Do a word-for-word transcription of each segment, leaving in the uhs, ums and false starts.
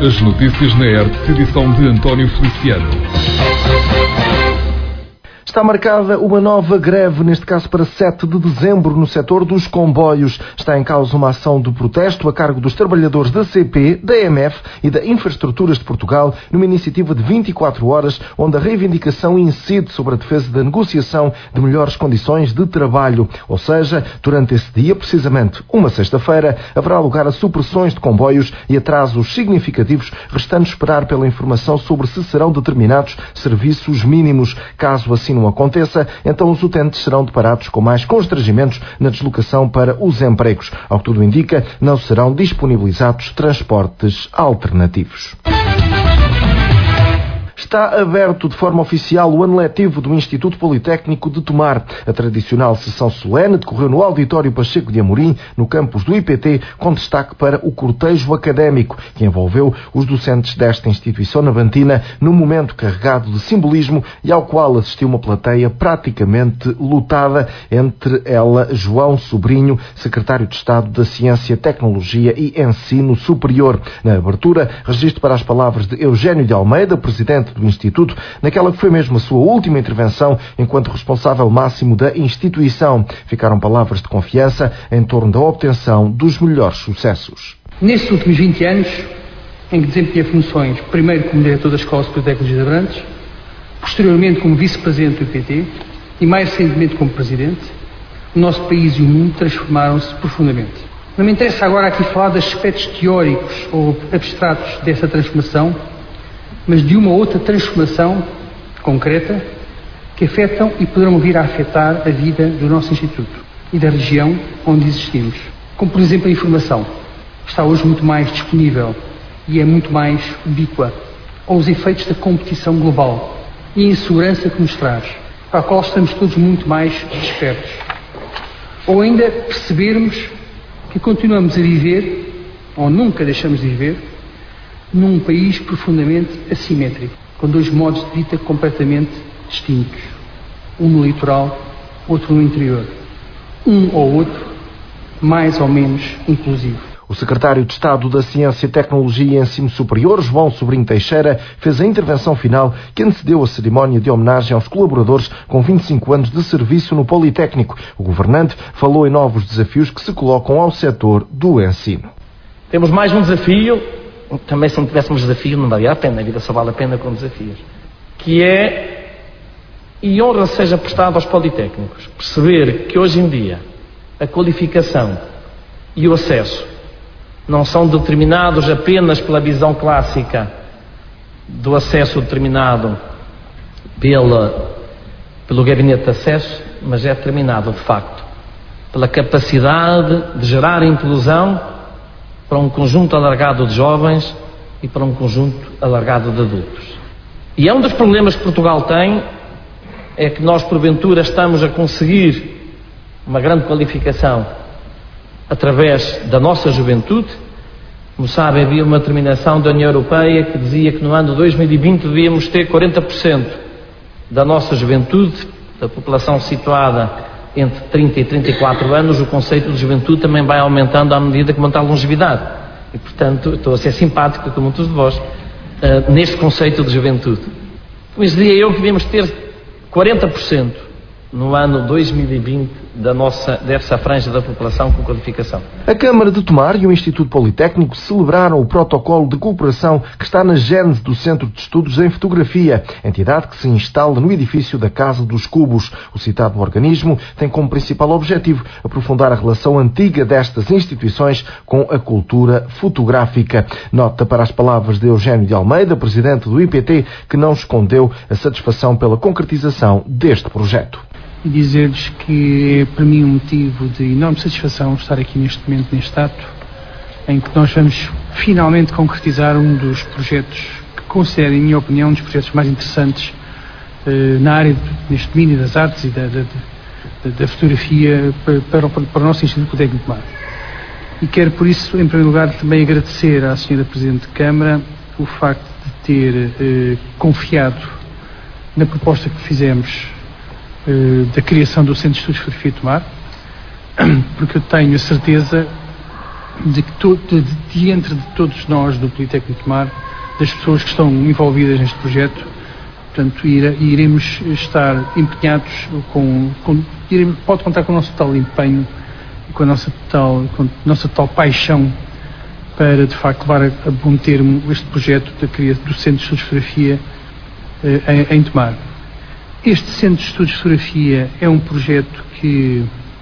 As notícias na E R T, edição de António Feliciano. Está marcada uma nova greve, neste caso para sete de dezembro, no setor dos comboios. Está em causa uma ação de protesto a cargo dos trabalhadores da C P, da E M F e da Infraestruturas de Portugal, numa iniciativa de vinte e quatro horas, onde a reivindicação incide sobre a defesa da negociação de melhores condições de trabalho. Ou seja, durante esse dia, precisamente uma sexta-feira, haverá lugar a supressões de comboios e atrasos significativos, restando esperar pela informação sobre se serão determinados serviços mínimos. Caso assim não aconteça, então os utentes serão deparados com mais constrangimentos na deslocação para os empregos. Ao que tudo indica, não serão disponibilizados transportes alternativos. Está aberto de forma oficial o ano letivo do Instituto Politécnico de Tomar. A tradicional sessão solene decorreu no Auditório Pacheco de Amorim, no campus do I P T, com destaque para o cortejo académico, que envolveu os docentes desta instituição navantina num momento carregado de simbolismo e ao qual assistiu uma plateia praticamente lotada, entre ela João Sobrinho, secretário de Estado da Ciência, Tecnologia e Ensino Superior. Na abertura, registro para as palavras de Eugênio de Almeida, presidente do Instituto, naquela que foi mesmo a sua última intervenção enquanto responsável máximo da instituição. Ficaram palavras de confiança em torno da obtenção dos melhores sucessos. Nestes últimos vinte anos, em que desempenhei funções, primeiro como diretor da Escola Superior de Tecnologia de Abrantes, posteriormente como vice-presidente do I P T e mais recentemente como presidente, o nosso país e o mundo transformaram-se profundamente. Não me interessa agora aqui falar de aspectos teóricos ou abstratos dessa transformação, mas de uma outra transformação concreta que afetam e poderão vir a afetar a vida do nosso Instituto e da região onde existimos. Como, por exemplo, a informação. Está hoje muito mais disponível e é muito mais ubíqua, ou os efeitos da competição global e a insegurança que nos traz, para a qual estamos todos muito mais despertos. Ou ainda percebermos que continuamos a viver, ou nunca deixamos de viver, num país profundamente assimétrico, com dois modos de vida completamente distintos. Um no litoral, outro no interior. Um ou outro, mais ou menos inclusivo. O secretário de Estado da Ciência, Tecnologia e Ensino Superior, João Sobrinho Teixeira, fez a intervenção final que antecedeu a cerimónia de homenagem aos colaboradores com vinte e cinco anos de serviço no Politécnico. O governante falou em novos desafios que se colocam ao setor do ensino. Temos mais um desafio. Também se não tivéssemos desafio não valia a pena, a vida só vale a pena com desafios, que é, e honra seja prestada aos politécnicos, perceber que hoje em dia a qualificação e o acesso não são determinados apenas pela visão clássica do acesso determinado pela, pelo gabinete de acesso, mas é determinado de facto pela capacidade de gerar inclusão para um conjunto alargado de jovens e para um conjunto alargado de adultos. E é um dos problemas que Portugal tem, é que nós porventura estamos a conseguir uma grande qualificação através da nossa juventude. Como sabem, havia uma determinação da União Europeia que dizia que no ano dois mil e vinte devíamos ter quarenta por cento da nossa juventude, da população situada entre trinta e trinta e quatro anos. O conceito de juventude também vai aumentando à medida que aumenta a longevidade. E, portanto, estou a ser simpático com muitos de vós uh, neste conceito de juventude. Mas dizia eu que devíamos ter quarenta por cento no ano dois mil e vinte da nossa, dessa franja da população com qualificação. A Câmara de Tomar e o Instituto Politécnico celebraram o protocolo de cooperação que está na gênese do Centro de Estudos em Fotografia, entidade que se instala no edifício da Casa dos Cubos. O citado organismo tem como principal objetivo aprofundar a relação antiga destas instituições com a cultura fotográfica. Nota para as palavras de Eugênio de Almeida, presidente do I P T, que não escondeu a satisfação pela concretização deste projeto. E dizer-lhes que é para mim um motivo de enorme satisfação estar aqui neste momento, neste ato, em que nós vamos finalmente concretizar um dos projetos que considero, em minha opinião, um dos projetos mais interessantes eh, na área, neste domínio das artes e da, da, da, da fotografia para, para, para o nosso Instituto Politécnico de Tomar. E quero, por isso, em primeiro lugar, também agradecer à senhora Presidente de Câmara o facto de ter eh, confiado na proposta que fizemos da criação do Centro de Estudos de Fotografia de Tomar, porque eu tenho a certeza de que to, de, de entre de todos nós do Politécnico de Tomar, das pessoas que estão envolvidas neste projeto, portanto, ira, iremos estar empenhados com, com iremos, pode contar com o nosso total empenho e com a nossa total, com a nossa total paixão para, de facto, levar a, a bom termo este projeto da criação do Centro de Estudos de Fotografia eh, em, em Tomar. Este Centro de Estudos de Fotografia é um projeto que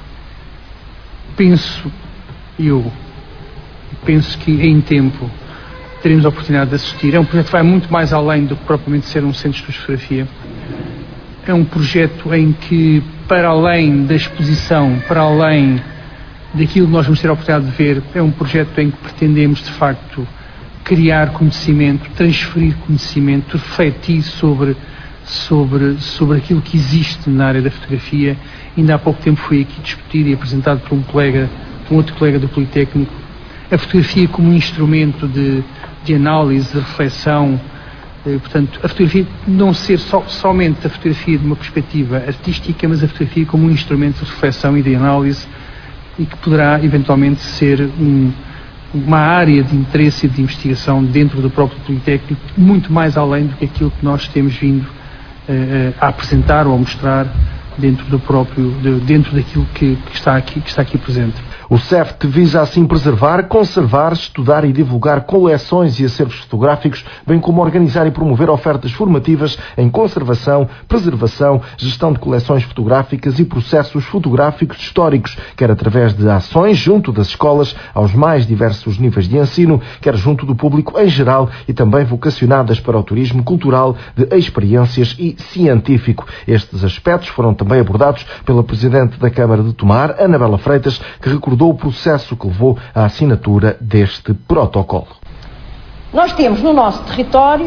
penso, eu penso que em tempo teremos a oportunidade de assistir. É um projeto que vai muito mais além do que propriamente ser um Centro de Estudos de Fotografia. É um projeto em que, para além da exposição, para além daquilo que nós vamos ter a oportunidade de ver, é um projeto em que pretendemos, de facto, criar conhecimento, transferir conhecimento, refletir sobre, sobre, sobre aquilo que existe na área da fotografia. Ainda há pouco tempo foi aqui discutido e apresentado por um colega, por um outro colega do Politécnico, a fotografia como um instrumento de, de análise, de reflexão. Eh, portanto, a fotografia não ser so, somente a fotografia de uma perspectiva artística, mas a fotografia como um instrumento de reflexão e de análise, e que poderá eventualmente ser um, uma área de interesse e de investigação dentro do próprio Politécnico, muito mais além do que aquilo que nós temos vindo eh, a apresentar ou a mostrar dentro do próprio, de, dentro daquilo que, que, está aqui, que está aqui presente. O C E F T visa assim preservar, conservar, estudar e divulgar coleções e acervos fotográficos, bem como organizar e promover ofertas formativas em conservação, preservação, gestão de coleções fotográficas e processos fotográficos históricos, quer através de ações junto das escolas aos mais diversos níveis de ensino, quer junto do público em geral e também vocacionadas para o turismo cultural, de experiências e científico. Estes aspectos foram também abordados pela Presidente da Câmara de Tomar, Anabela Freitas, que recordou o processo que levou à assinatura deste protocolo. Nós temos no nosso território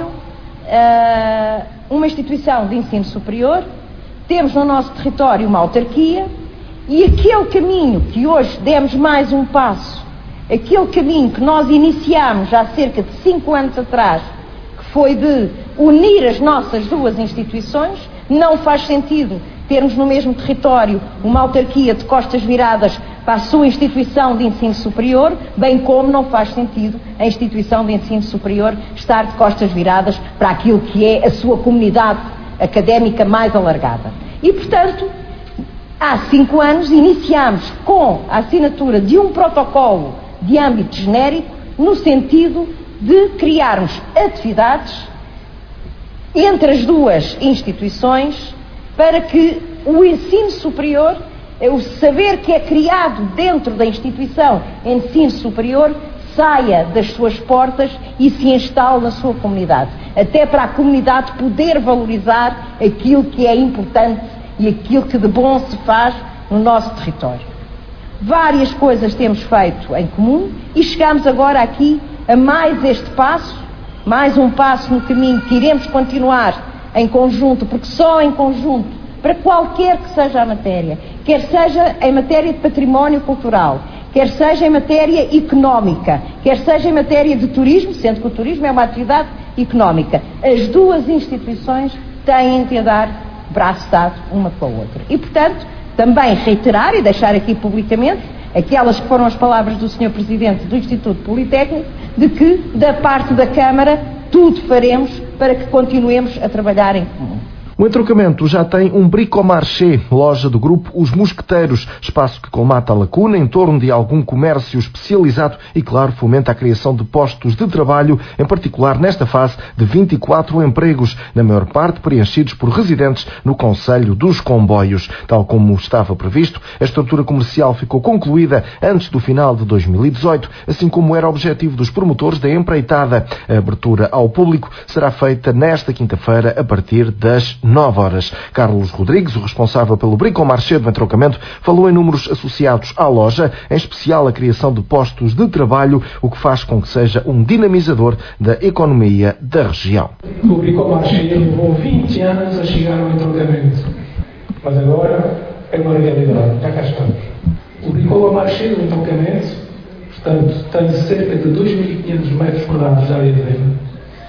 uh, uma instituição de ensino superior, temos no nosso território uma autarquia, e aquele caminho que hoje demos mais um passo, aquele caminho que nós iniciámos há cerca de cinco anos atrás, que foi de unir as nossas duas instituições, não faz sentido termos no mesmo território uma autarquia de costas viradas para a sua instituição de ensino superior, bem como não faz sentido a instituição de ensino superior estar de costas viradas para aquilo que é a sua comunidade académica mais alargada. E, portanto, há cinco anos iniciámos com a assinatura de um protocolo de âmbito genérico no sentido de criarmos atividades entre as duas instituições para que o ensino superior, o saber que é criado dentro da instituição ensino superior, saia das suas portas e se instale na sua comunidade, até para a comunidade poder valorizar aquilo que é importante e aquilo que de bom se faz no nosso território. Várias coisas temos feito em comum e chegamos agora aqui a mais este passo, mais um passo no caminho que iremos continuar em conjunto, porque só em conjunto, para qualquer que seja a matéria, quer seja em matéria de património cultural, quer seja em matéria económica, quer seja em matéria de turismo, sendo que o turismo é uma atividade económica, as duas instituições têm de andar braço dado uma com a outra. E, portanto, também reiterar e deixar aqui publicamente aquelas que foram as palavras do senhor Presidente do Instituto Politécnico, de que, da parte da Câmara, tudo faremos para que continuemos a trabalhar em comum. O entroncamento já tem um bricomarché, loja do grupo Os Mosqueteiros, espaço que colmata a lacuna em torno de algum comércio especializado e, claro, fomenta a criação de postos de trabalho, em particular nesta fase de vinte e quatro empregos, na maior parte preenchidos por residentes no concelho dos Comboios. Tal como estava previsto, a estrutura comercial ficou concluída antes do final de dois mil e dezoito, assim como era o objetivo dos promotores da empreitada. A abertura ao público será feita nesta quinta-feira a partir das nove horas. Carlos Rodrigues, o responsável pelo bricomarché do entroncamento, falou em números associados à loja, em especial a criação de postos de trabalho, o que faz com que seja um dinamizador da economia da região. O bricomarché levou vinte anos a chegar ao entroncamento, mas agora é uma realidade, já cá estamos. O bricomarché do entroncamento, portanto, tem cerca de dois mil e quinhentos metros quadrados de área de venda,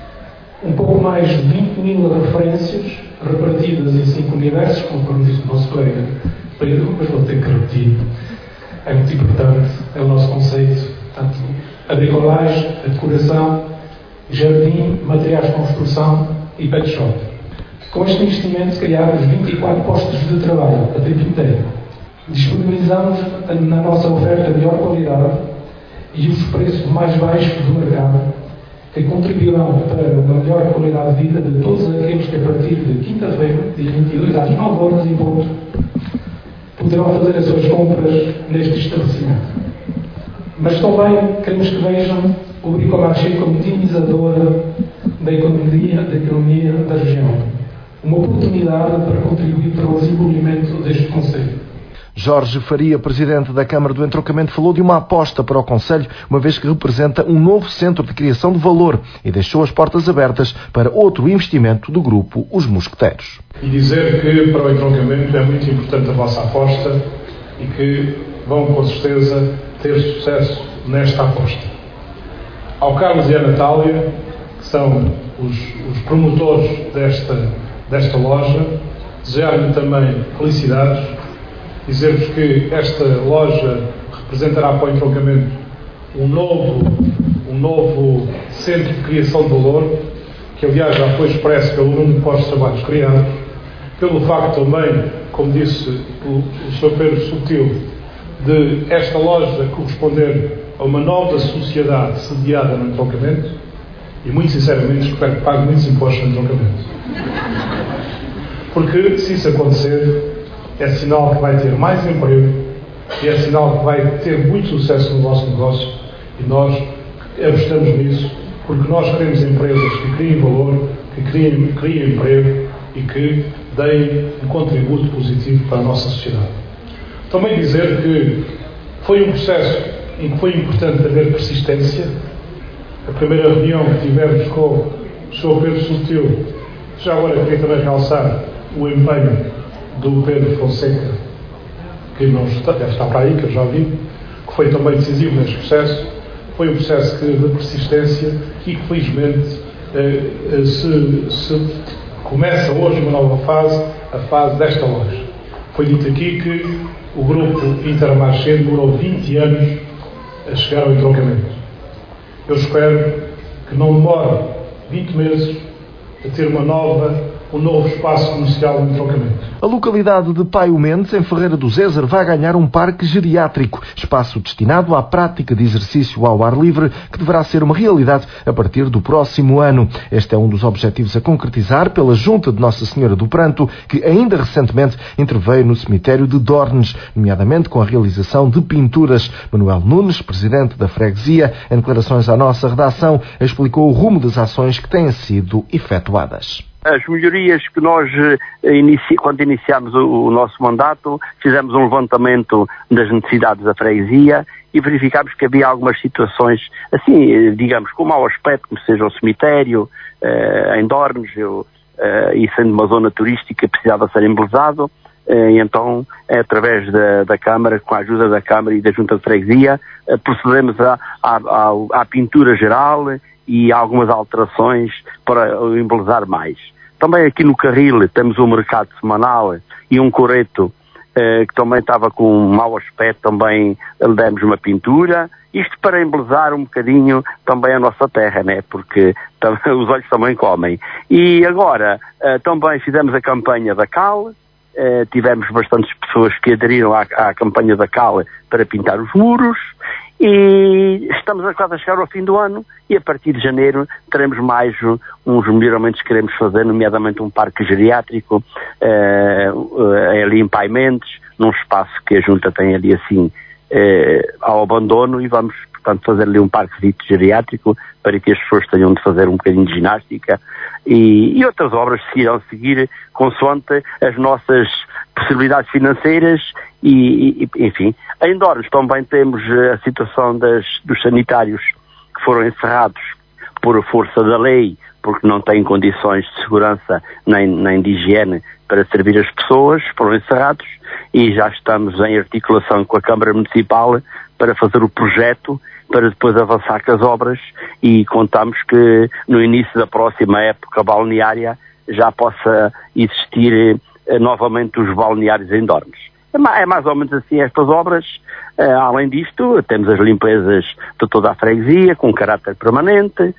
um pouco mais de vinte mil referências repartidas em cinco universos, conforme disse o nosso colega Pedro, mas vou ter que repetir. É muito importante, é o nosso conceito, portanto, a bricolagem, a decoração, jardim, materiais de construção e pet shop. Com este investimento criámos vinte e quatro postos de trabalho a tempo inteiro. Disponibilizamos na nossa oferta melhor qualidade e os preços mais baixos do mercado, que contribuirão para uma melhor qualidade de vida de todos aqueles que a partir de quinta-feira, dia vinte e dois, às nove horas em ponto, poderão fazer as suas compras neste estabelecimento. Mas também queremos que vejam o Bricomarché como dinamizadora da economia, da economia da região. Uma oportunidade para contribuir para o desenvolvimento deste concelho. Jorge Faria, presidente da Câmara do Entroncamento, falou de uma aposta para o concelho, uma vez que representa um novo centro de criação de valor e deixou as portas abertas para outro investimento do grupo Os Mosqueteiros. E dizer que para o entroncamento é muito importante a vossa aposta e que vão com certeza ter sucesso nesta aposta. Ao Carlos e à Natália, que são os, os promotores desta, desta loja, desejar-lhe também felicidades. Dizer-vos que esta loja representará para o entroncamento um novo, um novo centro de criação de valor, que aliás já foi expresso pelo número de postos de trabalho criados, pelo facto também, como disse o, o senhor Pedro Sutil, de esta loja corresponder a uma nova sociedade sediada no entroncamento, e muito sinceramente espero que pague muitos impostos no entroncamento. Porque se isso acontecer, é sinal que vai ter mais emprego e é sinal que vai ter muito sucesso no vosso negócio, e nós apostamos nisso porque nós queremos empresas que criem valor, que criem, criem emprego e que deem um contributo positivo para a nossa sociedade. Também dizer que foi um processo em que foi importante haver persistência. A primeira reunião que tivemos com o senhor Pedro Sutil, já agora queria também realçar o empenho do Pedro Fonseca, que não está, deve estar para aí, que eu já vi, que foi também decisivo neste processo. Foi um processo que, de persistência e que felizmente eh, se, se começa hoje uma nova fase, a fase desta loja. Foi dito aqui que o grupo Intermarché demorou vinte anos a chegar ao entroncamento. Eu espero que não demore vinte meses a ter uma nova um novo espaço comercial no entroncamento. A localidade de Paio Mendes, em Ferreira do Zézer, vai ganhar um parque geriátrico, espaço destinado à prática de exercício ao ar livre, que deverá ser uma realidade a partir do próximo ano. Este é um dos objetivos a concretizar pela Junta de Nossa Senhora do Pranto, que ainda recentemente interveio no cemitério de Dornes, nomeadamente com a realização de pinturas. Manuel Nunes, presidente da freguesia, em declarações à nossa redação, explicou o rumo das ações que têm sido efetuadas. As melhorias que nós, inici... quando iniciámos o, o nosso mandato, fizemos um levantamento das necessidades da freguesia e verificámos que havia algumas situações, assim, digamos, com mau aspecto, como seja o cemitério, eh, em Dornes, eu, eh, e sendo uma zona turística, precisava ser embelezado, eh, e então, é, através da, da Câmara, com a ajuda da Câmara e da Junta de Freguesia, eh, procedemos à, à, à pintura geral e algumas alterações para o embelezar mais. Também aqui no Carril temos um mercado semanal e um coreto eh, que também estava com um mau aspecto, também lhe demos uma pintura, isto para embelezar um bocadinho também a nossa terra, né? Porque também, os olhos também comem. E agora eh, também fizemos a campanha da Cal, eh, tivemos bastantes pessoas que aderiram à, à campanha da Cal para pintar os muros, e estamos a quase a chegar ao fim do ano e a partir de janeiro teremos mais uns melhoramentos que queremos fazer, nomeadamente um parque geriátrico uh, uh, ali em Paio Mendes, num espaço que a Junta tem ali assim uh, ao abandono, e vamos, portanto, fazer ali um parque geriátrico para que as pessoas tenham de fazer um bocadinho de ginástica e, e outras obras que irão seguir consoante as nossas possibilidades financeiras e, e enfim. Em Dornes também temos a situação das, dos sanitários que foram encerrados por força da lei, porque não têm condições de segurança nem, nem de higiene para servir as pessoas, foram encerrados, e já estamos em articulação com a Câmara Municipal para fazer o projeto, para depois avançar com as obras, e contamos que no início da próxima época balneária já possa existir eh, novamente os balneários em Dornes. É mais ou menos assim estas obras. Uh, além disto, temos as limpezas de toda a freguesia, com caráter permanente,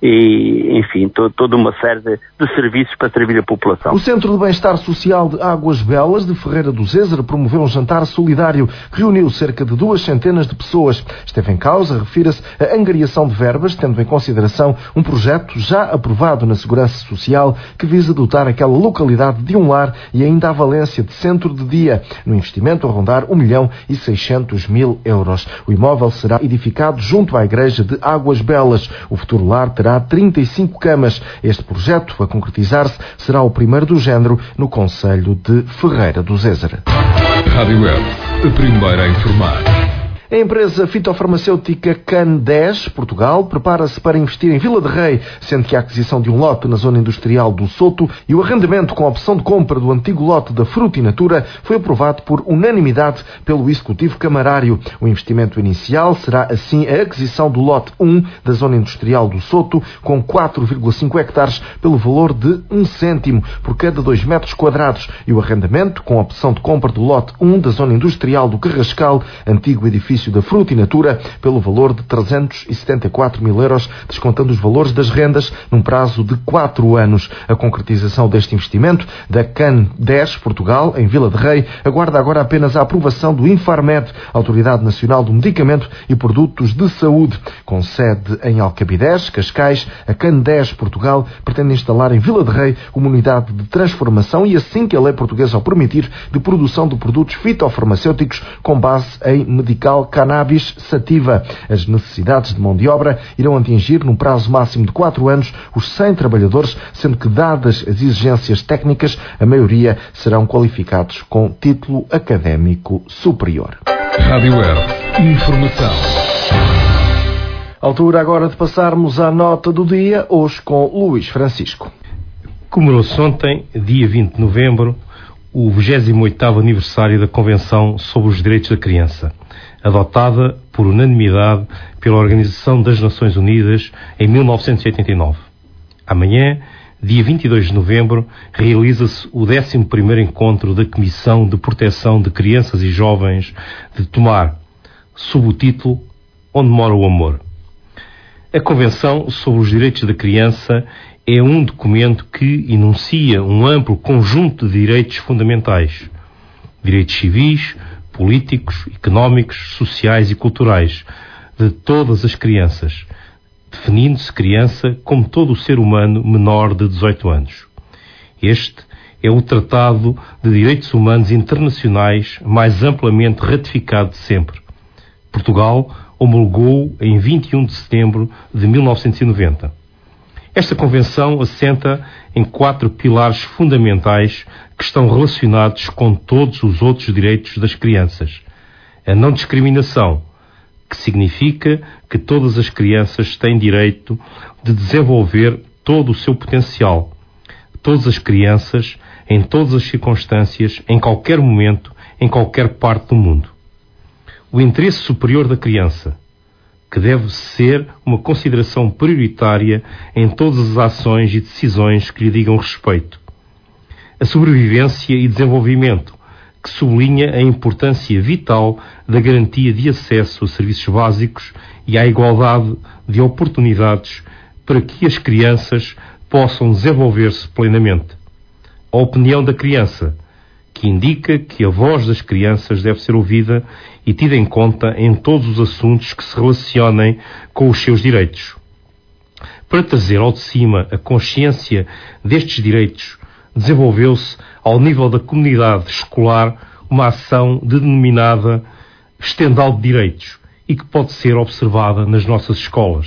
e, enfim, to, toda uma série de, de serviços para servir a população. O Centro de Bem-Estar Social de Águas Belas, de Ferreira do Zézer, promoveu um jantar solidário que reuniu cerca de duas centenas de pessoas. Esteve em causa, refira-se, a angariação de verbas, tendo em consideração um projeto já aprovado na Segurança Social que visa dotar aquela localidade de um lar e ainda a valência de centro de dia, no investimento a rondar um milhão e seiscentos mil euros. O imóvel será edificado junto à Igreja de Águas Belas. O futuro lar terá trinta e cinco camas. Este projeto, a concretizar-se, será o primeiro do género no concelho de Ferreira do Zézer. Rádio Web, a primeira a informar. A empresa fitofarmacêutica Can dez, Portugal, prepara-se para investir em Vila de Rei, sendo que a aquisição de um lote na zona industrial do Soto e o arrendamento com a opção de compra do antigo lote da Frutinatura foi aprovado por unanimidade pelo Executivo Camarário. O investimento inicial será, assim, a aquisição do lote um da zona industrial do Soto, com quatro vírgula cinco hectares, pelo valor de um cêntimo por cada dois metros quadrados, e o arrendamento com a opção de compra do lote um da zona industrial do Carrascal, antigo edifício da Frutinatura, pelo valor de trezentos e setenta e quatro mil euros, descontando os valores das rendas num prazo de quatro anos. A concretização deste investimento da Can dez Portugal, em Vila de Rei, aguarda agora apenas a aprovação do Infarmed, Autoridade Nacional do Medicamento e Produtos de Saúde. Com sede em Alcabidez, Cascais, a Can dez Portugal pretende instalar em Vila de Rei uma unidade de transformação e, assim que a lei portuguesa o permitir, de produção de produtos fitofarmacêuticos com base em medical cannabis sativa. As necessidades de mão de obra irão atingir, num prazo máximo de quatro anos, os cem trabalhadores, sendo que, dadas as exigências técnicas, a maioria serão qualificados com título académico superior. Rádio Web, informação. Altura agora de passarmos à nota do dia, hoje com Luís Francisco. Comemorou-se ontem, dia vinte de novembro, o vigésimo oitavo aniversário da Convenção sobre os Direitos da Criança, adotada por unanimidade pela Organização das Nações Unidas em mil novecentos e oitenta e nove. Amanhã, dia vinte e dois de novembro, realiza-se o décimo primeiro encontro da Comissão de Proteção de Crianças e Jovens de Tomar, sob o título Onde Mora o Amor. A Convenção sobre os Direitos da Criança é um documento que enuncia um amplo conjunto de direitos fundamentais, direitos civis, políticos, económicos, sociais e culturais de todas as crianças, definindo-se criança como todo o ser humano menor de dezoito anos. Este é o Tratado de Direitos Humanos Internacionais mais amplamente ratificado de sempre. Portugal homologou em vinte e um de setembro de mil novecentos e noventa. Esta Convenção assenta em quatro pilares fundamentais que estão relacionados com todos os outros direitos das crianças. A não discriminação, que significa que todas as crianças têm direito de desenvolver todo o seu potencial. Todas as crianças, em todas as circunstâncias, em qualquer momento, em qualquer parte do mundo. O interesse superior da criança, que deve ser uma consideração prioritária em todas as ações e decisões que lhe digam respeito. A sobrevivência e desenvolvimento, que sublinha a importância vital da garantia de acesso a serviços básicos e à igualdade de oportunidades para que as crianças possam desenvolver-se plenamente. A opinião da criança, que indica que a voz das crianças deve ser ouvida e tida em conta em todos os assuntos que se relacionem com os seus direitos. Para trazer ao de cima a consciência destes direitos, desenvolveu-se, ao nível da comunidade escolar, uma ação denominada Estendal de Direitos e que pode ser observada nas nossas escolas.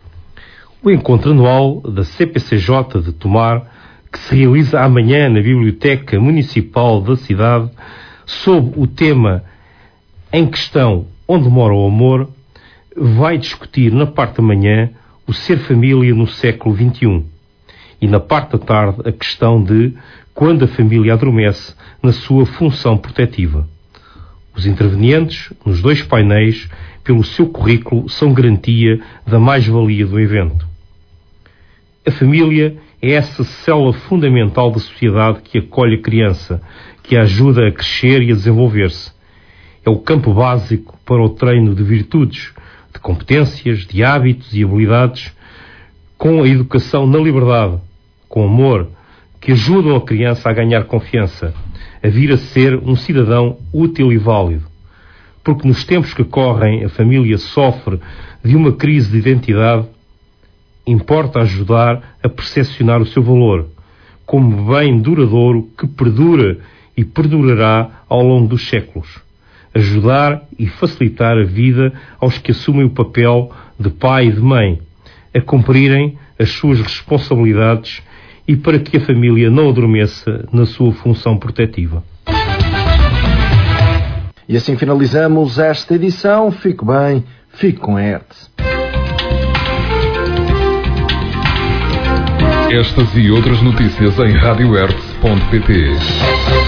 O encontro anual da C P C J de Tomar, que se realiza amanhã na Biblioteca Municipal da cidade, sob o tema em questão Onde Mora o Amor, vai discutir na parte da manhã o ser família no século vinte e um e na parte da tarde a questão de quando a família adormece na sua função protetiva. Os intervenientes nos dois painéis, pelo seu currículo, são garantia da mais-valia do evento. A família é essa célula fundamental da sociedade que acolhe a criança, que a ajuda a crescer e a desenvolver-se. É o campo básico para o treino de virtudes, de competências, de hábitos e habilidades, com a educação na liberdade, com amor, que ajudam a criança a ganhar confiança, a vir a ser um cidadão útil e válido. Porque nos tempos que correm a família sofre de uma crise de identidade, importa ajudar a percepcionar o seu valor, como bem duradouro que perdura e perdurará ao longo dos séculos. Ajudar e facilitar a vida aos que assumem o papel de pai e de mãe, a cumprirem as suas responsabilidades e para que a família não adormeça na sua função protetiva. E assim finalizamos esta edição. Fique bem, fique com a Hertz. Estas e outras notícias em rádio hertz ponto pt.